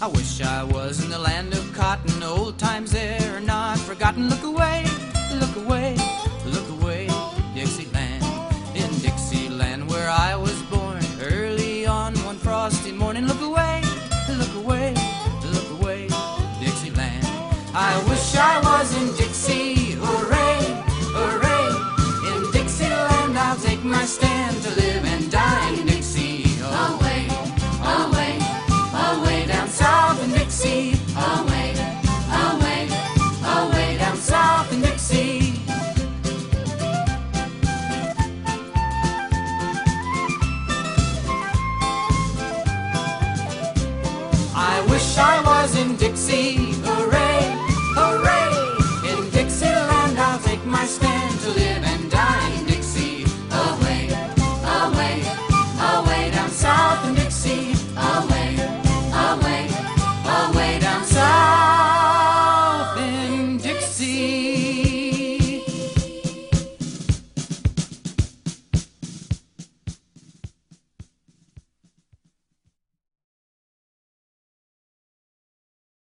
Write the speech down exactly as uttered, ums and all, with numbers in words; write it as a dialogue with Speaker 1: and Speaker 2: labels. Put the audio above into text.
Speaker 1: I wish I was in the land of cotton. Old times there are not forgotten. Look away, look away, look away, Dixieland. In Dixieland where I was born, early on one frosty morning. Look away, look away, look away, Dixieland. I wish I was in Dixie, hooray, hooray. In Dixieland I'll take my stand to live and die in Dixie. Away, away, away down south in Dixie. Away, away, away down south in Dixie. I wish I was in Dixie,